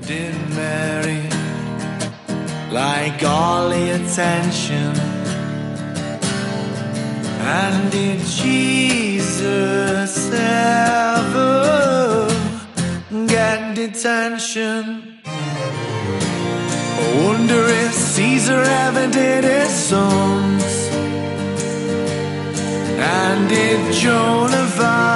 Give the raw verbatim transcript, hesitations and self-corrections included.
Did Mary like all the attention? And did Jesus ever get detention? I wonder if Caesar ever did his sons. And did Joan of Arc